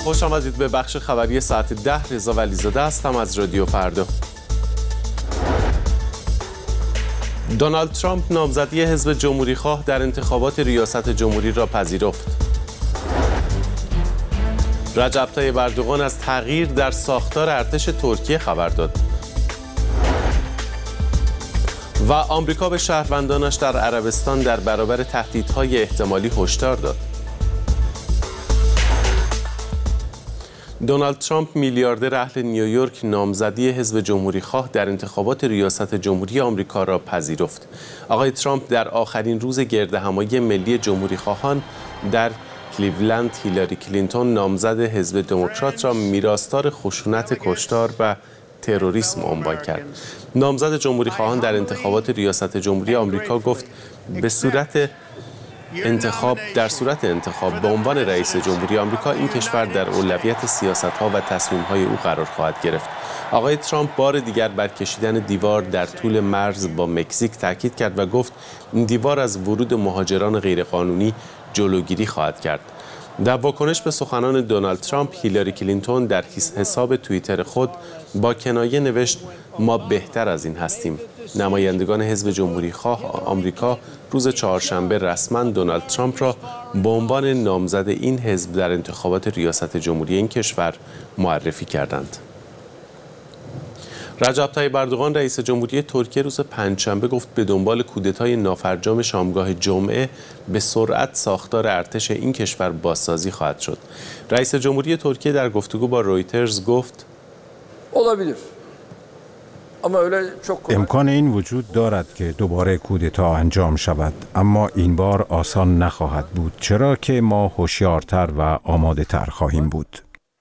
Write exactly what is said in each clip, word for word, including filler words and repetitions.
خوش آمدید به بخش خبری ساعت ده. رضا ولیزاده هستم از رادیو فردا. دونالد ترامپ نامزدی حزب جمهوریخواه در انتخابات ریاست جمهوری را پذیرفت. رجب طیب اردوغان از تغییر در ساختار ارتش ترکیه خبر داد. و آمریکا به شهروندانش در عربستان در برابر تهدیدهای احتمالی هشدار داد. دونالد ترامپ میلیاردر اهل نیویورک نامزدی حزب جمهوریخواه در انتخابات ریاست جمهوری آمریکا را پذیرفت. آقای ترامپ در آخرین روز گردهمایی ملی جمهوریخواهان در کلیولند هیلاری کلینتون نامزد حزب دموکرات را میراثدار خشونت کشتار و تروریسم عنوان کرد. نامزد جمهوریخواهان در انتخابات ریاست جمهوری آمریکا گفت به صورت انتخاب در صورت انتخاب به عنوان رئیس جمهوری آمریکا این کشور در اولویت سیاست‌ها و تصمیم‌های او قرار خواهد گرفت. آقای ترامپ بار دیگر بر کشیدن دیوار در طول مرز با مکزیک تاکید کرد و گفت این دیوار از ورود مهاجران غیرقانونی جلوگیری خواهد کرد. در واکنش به سخنان دونالد ترامپ، هیلاری کلینتون در حساب توییتر خود با کنایه نوشت ما بهتر از این هستیم. نمایندگان حزب جمهوریخواه آمریکا روز چهارشنبه رسما دونالد ترامپ را به عنوان نامزد این حزب در انتخابات ریاست جمهوری این کشور معرفی کردند. رجب طیب اردوغان رئیس جمهوری ترکیه روز پنجشنبه گفت به دنبال کودتای نافرجام شامگاه جمعه به سرعت ساختار ارتش این کشور بازسازی خواهد شد. رئیس جمهوری ترکیه در گفتگو با رویترز گفت امکان این وجود دارد که دوباره کودتا انجام شود، اما این بار آسان نخواهد بود، چرا که ما هوشیارتر و آماده تر خواهیم بود.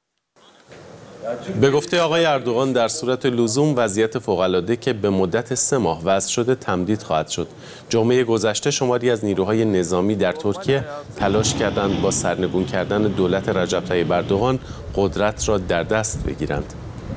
به گفته آقای اردوغان در صورت لزوم وضعیت فوق‌العاده که به مدت سه ماه وضع شده تمدید خواهد شد. جمعه گذشته شماری از نیروهای نظامی در ترکیه تلاش کردند با سرنگون کردن دولت رجب طیب اردوغان قدرت را در دست بگیرند.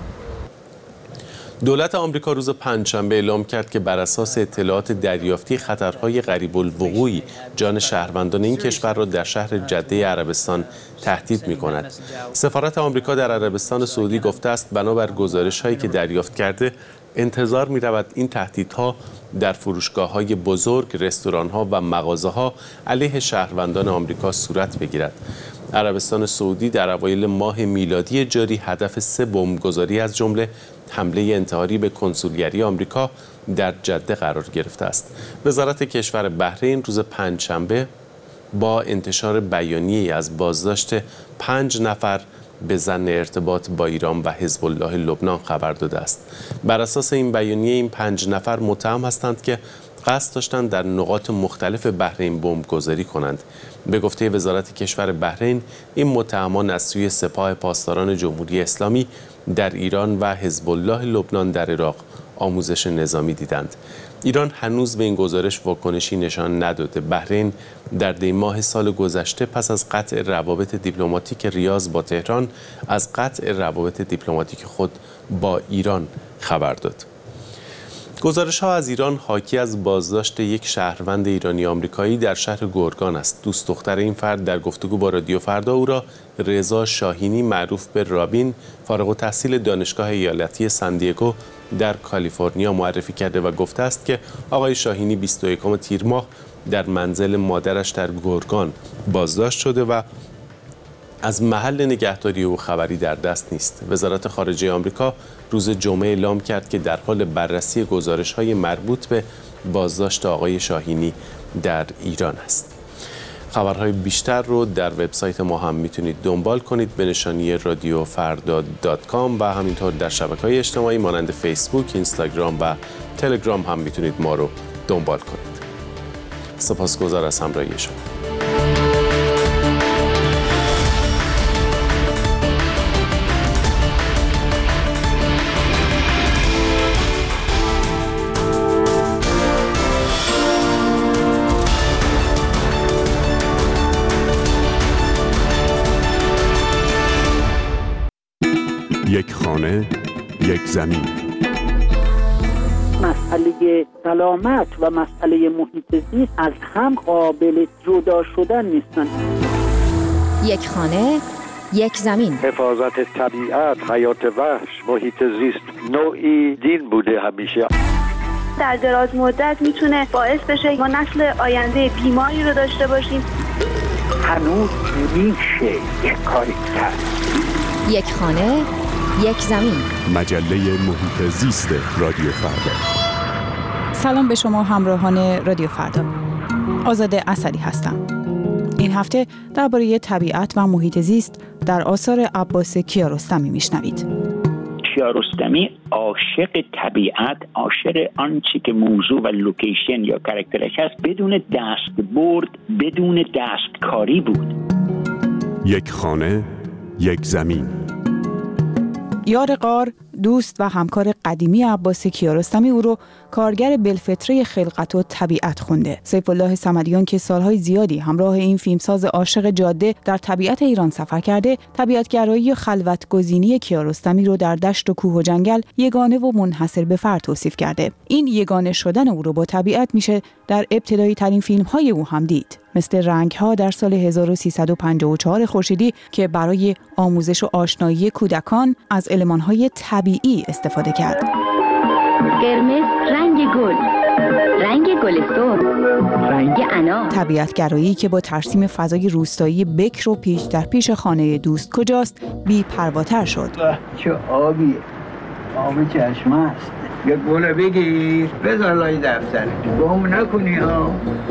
دولت آمریکا روز پنجشنبه اعلام کرد که بر اساس اطلاعات دریافتی خطرهای غریب الوقوعی جان شهروندان این کشور را در شهر جده عربستان تهدید می‌کند. سفارت آمریکا در عربستان سعودی گفته است بنابر گزارش‌هایی که دریافت کرده انتظار می‌رود این تهدیدها در فروشگاه‌های بزرگ، رستوران‌ها و مغازه‌ها علیه شهروندان آمریکا صورت بگیرد. عربستان سعودی در اوایل ماه میلادی جاری هدف سه بمبگذاری از جمله حمله انتحاری به کنسولگری آمریکا در جده قرار گرفته است. وزارت کشور بحرین روز پنجشنبه با انتشار بیانیه‌ای از بازداشت پنج نفر به ظن ارتباط با ایران و حزب الله لبنان خبر داده است. بر اساس این بیانیه این پنج نفر متهم هستند که قصد داشتند در نقاط مختلف بحرین بمبگذاری کنند. به گفته وزارت کشور بحرین این متهمان از سوی سپاه پاسداران جمهوری اسلامی در ایران و حزب الله لبنان در عراق آموزش نظامی دیدند. ایران هنوز به این گزارش واکنشی نشان نداده. بحرین در دی ماه سال گذشته پس از قطع روابط دیپلماتیک ریاض با تهران از قطع روابط دیپلماتیک خود با ایران خبر داد. گزارش‌ها از ایران حاکی از بازداشت یک شهروند ایرانی آمریکایی در شهر گرگان است. دوست دختر این فرد در گفتگو با رادیو فردا او را رضا شاهینی معروف به رابین فارغ التحصیل دانشگاه ایالتی ساندیگو در کالیفرنیا معرفی کرده و گفته است که آقای شاهینی بیست و یکم تیر ماه در منزل مادرش در گرگان بازداشت شده و از محل نگهداری او خبری در دست نیست. وزارت خارجه آمریکا روز جمعه اعلام کرد که در حال بررسی گزارش‌های مربوط به بازداشت آقای شاهینی در ایران است. خبرهای بیشتر رو در وبسایت ما هم میتونید دنبال کنید به نشانی رادیو فردا دات کام و همینطور در شبکه‌های اجتماعی مانند فیسبوک، اینستاگرام و تلگرام هم میتونید ما رو دنبال کنید. سپاسگزار از همراهی شما. یک خانه، یک زمین. مسئله سلامت و مسئله محیط زیست از هم قابل جدا شدن نیستن. یک خانه، یک زمین. حفاظت طبیعت، حیات وحش، محیط زیست نوعی دین بوده همیشه. در دراز مدت میتونه باعث بشه ما نسل آینده بیماری رو داشته باشیم. هنوز میشه یک کاری کرد. یک خانه، یک زمین. مجله محیط زیست رادیو فردا. سلام به شما همراهان رادیو فردا. آزاده اسدی هستم. این هفته درباره طبیعت و محیط زیست در آثار عباس کیارستمی میشنوید. کیارستمی عاشق طبیعت، عاشق آنچه که موضوع و لوکیشن یا کاراکترش هست بدون دستبرد، بدون دستکاری بود. یک خانه، یک زمین. یار غار، دوست و همکار قدیمی عباس کیارستمی او رو کارگر بالفطره خلقت و طبیعت خونده. سیف الله صمدیان که سالهای زیادی همراه این فیلمساز عاشق جاده در طبیعت ایران سفر کرده، طبیعتگرایی و خلوت‌گزینی کیارستمی رو در دشت و کوه و جنگل یگانه و منحصر به فرد توصیف کرده. این یگانه شدن او رو با طبیعت میشه در ابتدایی ترین فیلم‌های او هم دید، مثل رنگ‌ها در سال هزار و سیصد و پنجاه و چهار خورشیدی که برای آموزش و آشنایی کودکان از المان‌های طبیعی استفاده کرد. قرمز رنگ گل، رنگ گل سرخ، رنگ انار. طبیعتگرایی که با ترسیم فضای روستایی بکر و پیش در پیش خانه دوست کجاست بی پرواتر شد. چه آبیه، آب چشمه است. یک گل بگیر بذار لای دفتر، گم نکنی ها.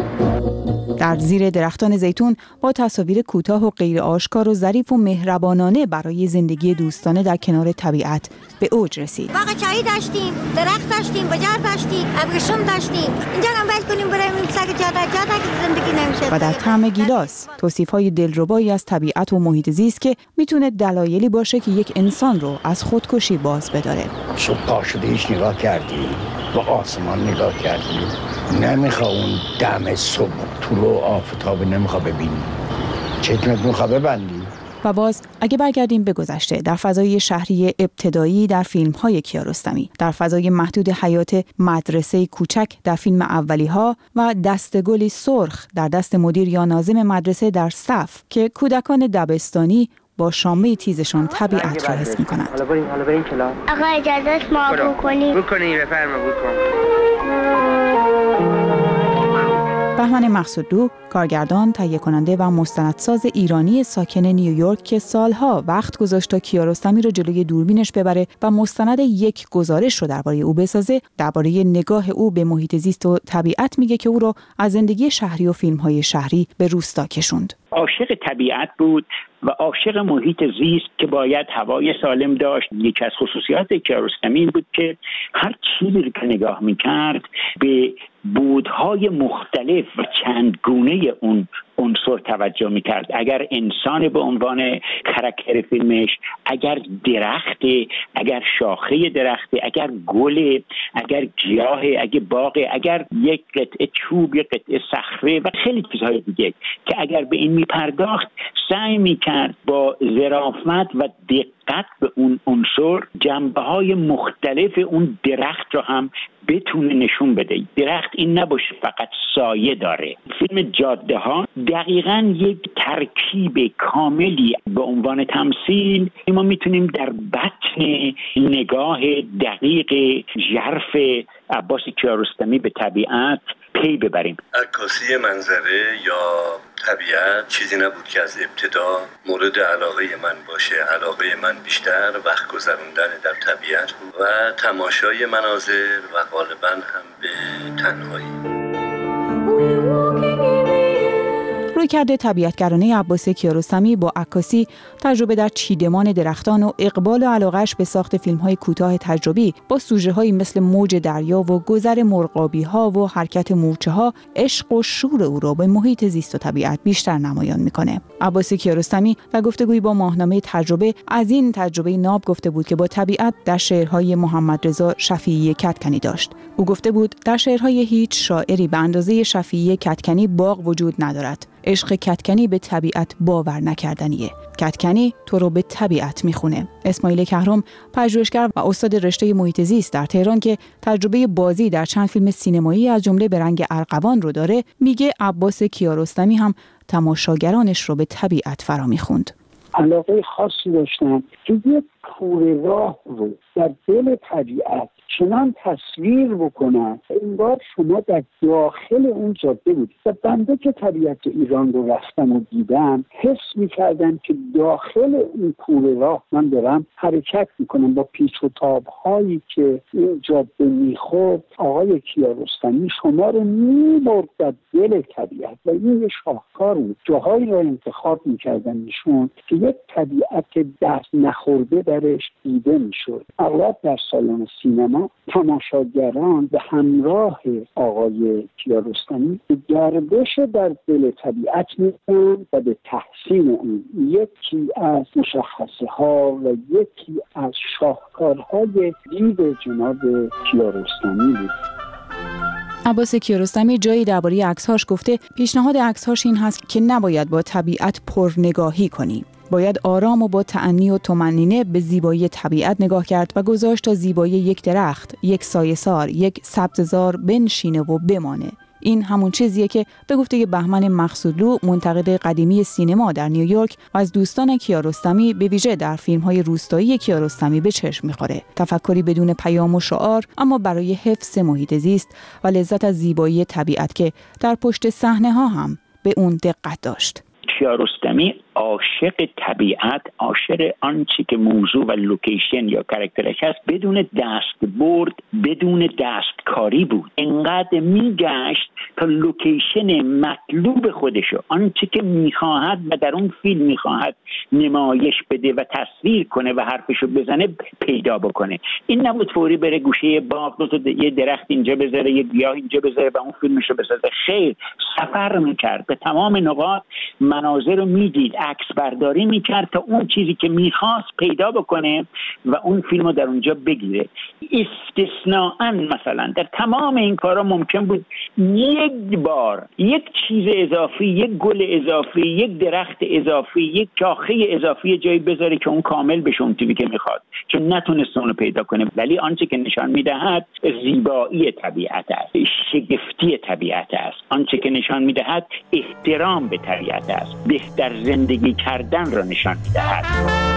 در زیر درختان زیتون با تصاویر کوتاه و غیر آشکار و ظریف و مهربانانه برای زندگی دوستانه در کنار طبیعت به اوج رسید. باغ چایی داشتیم، درخت داشتیم، بجار داشتیم، ابریشم داشتیم. اینجا هم ول کنیم بریم این سگ جاده جاده که زندگی نمیشه. و در طعم گیلاس توصیف‌های دلربایی از طبیعت و محیط زیست که میتونه دلایلی باشه که یک انسان رو از خودکشی باز بداره. صبح پا شده هیچ نگاه کردی؟ با آسمان نگاه کردی؟ نمیخوا اون دم صبح طلوع آفتاب نمیخوا ببینی؟ چشمت میخوا ببندی؟ و باز اگه برگردیم به گذشته، در فضای شهری ابتدایی در فیلم‌های کیارستمی، در فضای محدود حیات مدرسه کوچک در فیلم اولی‌ها و دستگلی سرخ در دست مدیر یا ناظم مدرسه در صف که کودکان دبستانی با شامه تیزشان طبیعت را حس می‌کنند. حالا بریم حالا بریم کلاس. آقا اجازه است ما عبور کنیم؟ بکنیم بفرما بکن. بهمن مقصودلو، کارگردان، تهیه کننده و مستندساز ایرانی ساکن نیویورک که سالها وقت گذاشت تا کیارستمی رو جلوی دوربینش ببره و مستند یک گزارش رو درباره او بسازه، درباره نگاه او به محیط زیست و طبیعت میگه که او رو از زندگی شهری و فیلم‌های شهری به روستا کشوند. عاشق طبیعت بود و عاشق محیط زیست که باید هوای سالم داشت. یکی از خصوصیات کیارستمی بود که هر چیزی رو که نگاه میکرد به بودهای مختلف و چند گونه اون عنصر توجه میکرد. اگر انسان به عنوان کاراکتر فیلمش، اگر درخت، اگر شاخه درخت، اگر گل، اگر گیاه، اگر باغ، اگر یک قطعه چوب، یک قطعه صخره و خیلی چیزهای دیگه که اگر به این میپرداخت سعی میکرد با ظرافت و دقت به اون عنصر جنبه‌های مختلف اون درخت رو هم بتونه نشون بده. درخت این نباشه فقط سایه داره. فیلم جاده ها دقیقاً یک ترکیب کاملی به عنوان تمثیل ما میتونیم در بطن نگاه دقیق ژرف عباس کیارستمی به طبیعت پی ببریم. عکاسی منظره یا طبیعت چیزی نبود که از ابتدا مورد علاقه من باشه. علاقه من بیشتر وقت گذروندن در طبیعت بود و تماشای مناظر و غالباً هم به تنهایی. رویکرد طبیعتگرانه عباس کیارستمی با عکاسی، تجربه در چیدمان درختان و اقبال و علاقه‌اش به ساخت فیلم‌های کوتاه تجربی با سوژه‌هایی مثل موج دریا و گذر مرغابی‌ها و حرکت مورچه‌ها، عشق و شور او را به محیط زیست و طبیعت بیشتر نمایان می‌کنه. عباس کیارستمی در گفتگویی با ماهنامه تجربه از این تجربه ناب گفته بود که با طبیعت در شعرهای محمد رضا شفیعی کدکنی داشت. او گفته بود در شعرهای هیچ شاعری به اندازه شفیعی کدکنی باغ وجود ندارد. عشق کدکنی به طبیعت باور نکردنیه. کدکنی تو رو به طبیعت میخونه. اسماعیل کهرم، پژوهشگر و استاد رشته محیط زیست در تهران که تجربه بازی در چند فیلم سینمایی از جمله به رنگ ارغوان رو داره، میگه عباس کیارستمی هم تماشاگرانش رو به طبیعت فرا میخوند. علاقه خاصی داشتن که یک کوره راه رو در دل طبیعت چنان تصویر بکنن انگار شما در داخل اون جاده بودید. و بنده که طبیعت ایران رو رفتم و دیدم حس می‌کردم که داخل این کوره راه من دارم حرکت می‌کنم با پیچ و تاب‌هایی که این جاده می‌خورد. آقای کیارستمی شما رو می‌برد در دل طبیعت و این یه شاهکار بود. جاهایی رو انتخاب می‌کردن ایشون که یک طبیعت دست نخورده درش دیده می‌شد. اغلب در سالن سینما تماشاگران به همراه آقای کیارستمی به گردش در دل طبیعت می‌رفتند و به تحسین اون. یکی از مشخصه ها و یکی از شاهکارهای دید جناب کیارستمی بود. عباس کیارستمی جایی درباره عکس‌هاش گفته پیشنهاد عکس‌هاش این هست که نباید با طبیعت پرنگاهی کنیم. باید آرام و با تأنی و طمأنینه به زیبایی طبیعت نگاه کرد و گذاشت تا زیبایی یک درخت، یک سایه‌سار، یک سبززار بنشینه و بمانه. این همون چیزیه که به گفته بهمن مقصودلو منتقد قدیمی سینما در نیویورک و از دوستان کیارستمی به ویژه در فیلم‌های روستایی کیارستمی به چشم می‌خوره. تفکری بدون پیام و شعار اما برای حفظ محیط زیست و لذت از زیبایی طبیعت که در پشت صحنه‌ها هم به اون دقت داشت. کیارستمی عاشق طبیعت، عاشق آنچه که موضوع و لوکیشن یا کاراکترش هست بدون دست برد، بدون دستکاری بود. انقدر میگشت تا لوکیشن مطلوب خودشو، آنچه که میخواهد و در اون فیلم میخواهد نمایش بده و تصویر کنه و حرفشو بزنه پیدا بکنه. این نبود فوری بره گوشه باغ دو تا یه درخت اینجا بذاره، یه گیاه اینجا بذاره و اون فیلمشو بسازه. خیر، سفر میکرد به تمام نقاط، مناظر رو میدید، عکس برداری میکرد تا اون چیزی که میخواست پیدا بکنه و اون فیلم رو در اونجا بگیره. استثناءً مثلا در تمام این کارا ممکن بود یک بار یک چیز اضافی، یک گل اضافی، یک درخت اضافی، یک شاخه اضافی جایی بذاره که اون کامل بشه اون چیزی که میخواد، چون نتونست اون رو پیدا کنه. ولی آنچه که نشان میدهد زیبایی طبیعت است، شگفتی طبیعت است. آنچه که نشان میدهد احترام به طبیعت است، بهتر زندگی کردن را نشان میدهد.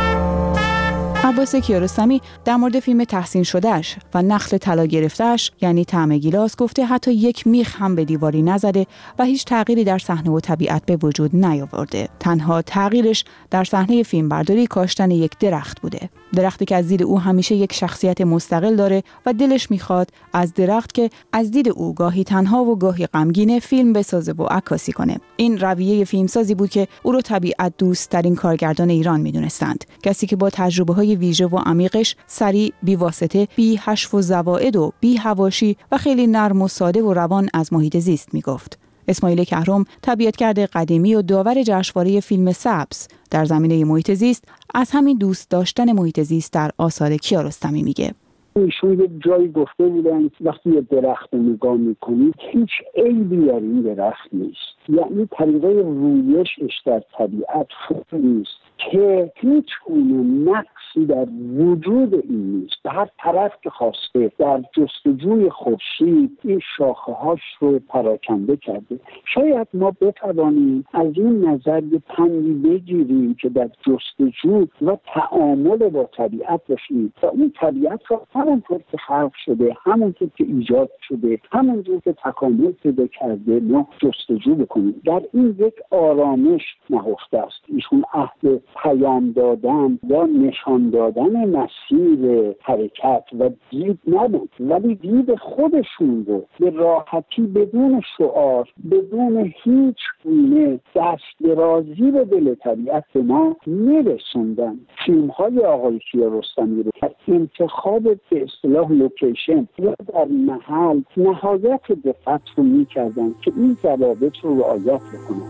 عباس کیارستمی در مورد فیلم تحسین شدهش و نخل طلا گرفتهش یعنی طعم گیلاس گفته حتی یک میخ هم به دیواری نزده و هیچ تغییری در صحنه و طبیعت به وجود نیاورده. تنها تغییرش در صحنه فیلمبرداری کاشتن یک درخت بوده. درختی که از دید او همیشه یک شخصیت مستقل داره و دلش میخواد از درخت که از دید او گاهی تنها و گاهی غمگینه فیلم بسازه و عکاسی کنه. این رویه فیلمسازی بود که او رو طبیعت دوست ترین کارگردان ایران میدونستند. کسی که با تجربه‌های ویژه و عمیقش سریع، بی واسطه، بی حشو و زوائد و بی حواشی و خیلی نرم و ساده و روان از محیط زیست میگفت. اسماعیل کهرم، طبیعتگرد قدیمی و داور جشنواره فیلم سبز در زمینه محیط زیست، از همین دوست داشتن محیط زیست در آثار کیارستمی میگه. ایشون یه جایی گفته بودن وقتی یه درخت رو نگاه میکنید هیچ عیبی در این درخت نیست، یعنی طریقه رویشش در طبیعت خوب نیست که هیچ گونه نقصی در وجود این نیست. به هر طرف که خواسته در جستجوی خورشید این شاخه هاش رو پراکنده کرده. شاید ما بتوانیم از این نظر یه پندی بگیریم که در جستجو و تعامل با طبیعت باشیم و اون طبیعت رو همونطور که خلق شده، همونطور که ایجاد شده، همونطور که تکامل پیدا کرده ما جستجو بکنیم. در این یک آرامش نهفته است. ایشون عهد پیام دادن یا نشان دادن مسیر حرکت و دید نبود، ولی دید خودشون رو به راحتی بدون شعار، بدون هیچ گونه دستدرازی به دل طبیعت به ما میرسوندن. فیلم های آقای کیارستمی رو انتخاب به اصطلاح لوکیشن یا در محل نهایت دقت رو میکردن که این ضوابط رو رعایت بکنن.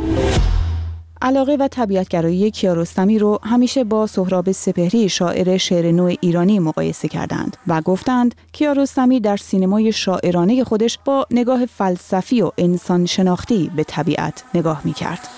علاقه و طبیعتگرایی کیارستمی رو همیشه با سهراب سپهری شاعر شعر نو ایرانی مقایسه کردند و گفتند کیارستمی در سینمای شاعرانه خودش با نگاه فلسفی و انسان شناختی به طبیعت نگاه می‌کرد.